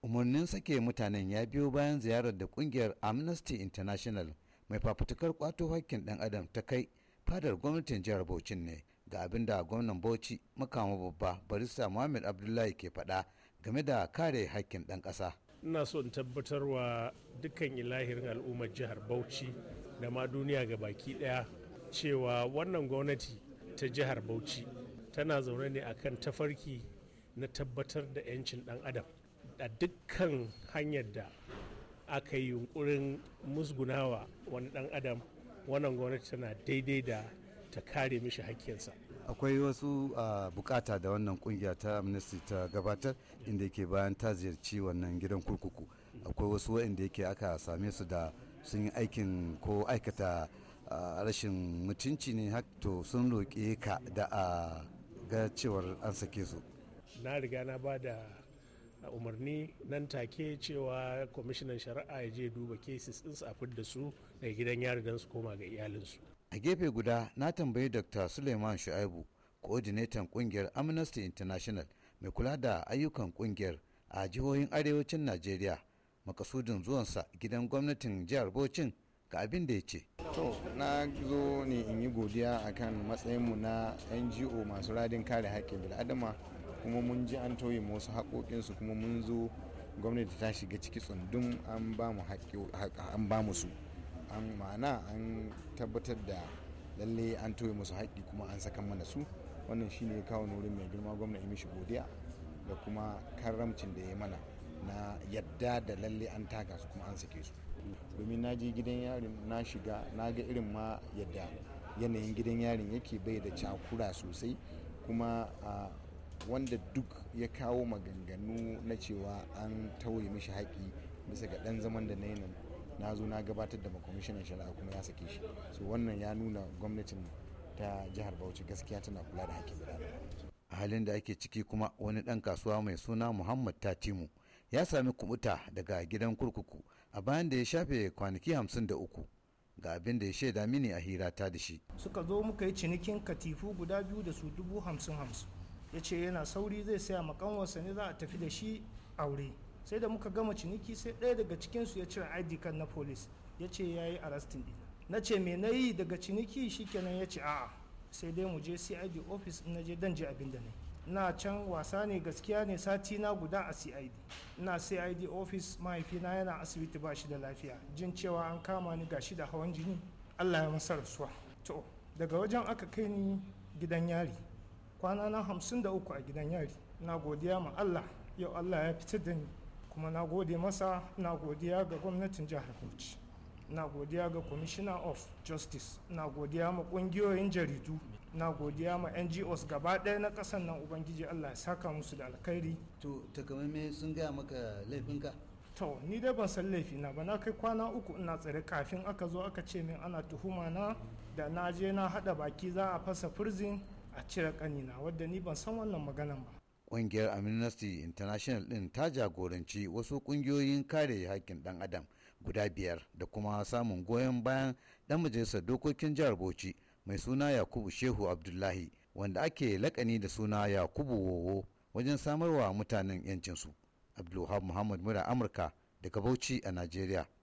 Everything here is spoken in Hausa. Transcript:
Umarnin sake mutanen ya biyo bayan ziyarar da kungiyar Amnesty International mai fafutukar kwato hakkin ɗan adam ta kai fadar gwamnatin jihar Bauchi ne ga abin da gwamnan Bauchi makama babba barista Muhammad Abdullahi ke faɗa game da kare hakkin ɗan ƙasa. Ina so in tabbatarwa dukkan ilahirin al'ummar jihar Bauchi da ma duniya ga baki ɗaya cewa wannan gwamnati ta jihar Bauchi tana zaune ne akan tafarki na tabbatar da 'yancin ɗan adam a dukkan hanyar da aka yi yunkurin musgunawa wani ɗan adam. Wannan gwamnati tana daidai da ta kare mishi hakkinsa. Akwai wasu bukata da wannan kungiya ta Amnesty ta gabatar inda yake bayan ta ziyarci wannan gidan kurkuku. Akwai wasu waɗanda yake aka same su da sun yi aikin ko aikata rashin mutunci ne to sun roƙe ka da a ga cewar an sake su. Na riga na ba da umarni nan take cewa kwamishinan shari'a ya je duba cases din su a fidda su daga gidan yari don su koma ga iyalinsu. A gefe guda na tambayi Dr. Suleiman Shu'aibu, coordinator kungiyar Amnesty International mai kula da ayyukan kungiyar a jihohin arewacin Najeriya, makasudin zuwansa gidan gwamnatin jihar Bauchin ga abin da ya ce. To, na zo ne in yi godiya akan matsayinmu na NGO masu radin kare haƙƙin bil'adama, kuma mun ji an tauye wasu haƙoƙinsu, kuma mun zo gwamnati ta shiga ciki tsundum an ba mu su, ma'ana an tabbatar da lalle an tauye musu haƙƙi kuma an saka mana su. Wannan shine ya kawo nurin mai girma gwamna yi mishi godiya da kuma karamcin da ya mana na yadda da lalle an taka su kuma an sake su. Domin na je gidan yarin na shiga na ga irin ma yadda yanayin gidan yarin yake bai da cakura sosai, kuma wanda duk ya kawo maganganu na cewa an tauye mishi haƙi bisa ga ɗan zaman da na yi na zo na gabatar da kwamishinan shari'a kuma ya sake shi. So wannan ya nuna gwamnatin ta jihar Bauchi gaskiya tana kula da haƙƙin bil'adama. A halin da ake ciki kuma wani ɗan kasuwa mai suna Muhammad Tatimu ya sami kubuta daga gidan kurkuku a bayan da ya shafe kwanaki 53 ga abin da ya shaida mini a hirata da shi. Suka zo muka yi cinikin katifu guda biyu da su 50,000. Ya ce yana sauri zai saya makanwarsa ne za a tafi da shi aure. Sai da muka gama ciniki sai ɗaya daga cikinsu ya cire ID card na police ya ce ya yi arrestin ɗin. Na ce me na yi daga ciniki shikenan ya ce a'a sai dai mu je CID office in na je dan je abin da ne. Ina can wasa ne gaskiya ne sati na guda a CID. Ina CID office mahaifina yana asibiti ba shi da lafiya. Jin cewa an kama ni gashi da hawan jini Allah ya masa rasuwa. To daga wajen aka kai ni gidan yari. Kwana na 53 a gidan yari. Na godiya ma Allah, yau Allah ya fitar da ni kuma na gode masa. Na godiya ga gwamnatin jihar Bauchi, na godiya ga commissioner of justice, na godiya ma kungiyoyin jaridu, na godiya ma NGOs gaba ɗaya na ƙasar nan. Ubangiji Allah ya saka musu da alkhairi. To takamaimai sun gaya maka laifinka? To ni dai ban san laifina ba, na kai kwana 3 ina tsare kafin aka zo aka ce min ana tuhuma na da na je na haɗa baki za a fasa prison a cire kanina, wadda ni ban san wannan maganan ba. Ƙungiyar Amnesty International ɗin ta jagoranci wasu ƙungiyoyin kare haƙƙin ɗan adam guda 5 da kuma samun goyon bayan ɗan majalisar dokokin jihar Bauchi mai suna Yakubu Shehu Abdullahi, wanda ake lakani da suna Yakubu Wowo, wajen samarwa mutanen 'yancinsu. Abdulwahab Muhammad Mura Amurka daga Bauchi a Najeriya.